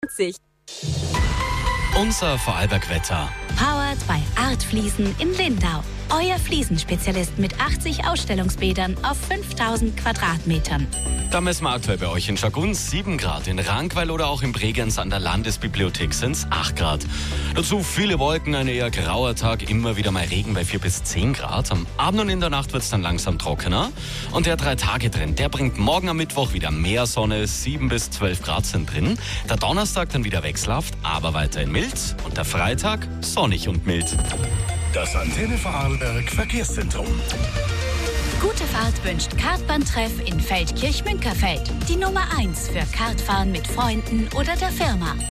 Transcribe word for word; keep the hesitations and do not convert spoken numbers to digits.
sich. Unser Vorarlberg-Wetter. Powered by Art Fliesen in Lindau. Euer Fliesenspezialist mit achtzig Ausstellungsbädern auf fünftausend Quadratmetern. Da messen wir aktuell bei euch in Schagunz sieben Grad, in Rankweil oder auch in Bregenz an der Landesbibliothek sind es acht Grad. Dazu viele Wolken, ein eher grauer Tag, immer wieder mal Regen bei vier bis zehn Grad. Am Abend und in der Nacht wird es dann langsam trockener. Und der Drei-Tage-Trend, der bringt morgen am Mittwoch wieder mehr Sonne, sieben bis zwölf Grad sind drin. Der Donnerstag dann wieder wechselhaft, aber weiterhin mild. Und der Freitag sonnig und mild. Das Antenne Vorarlberg Verkehrszentrum. Gute Fahrt wünscht Kartbahntreff in Feldkirch-Münkerfeld. Die Nummer eins für Kartfahren mit Freunden oder der Firma.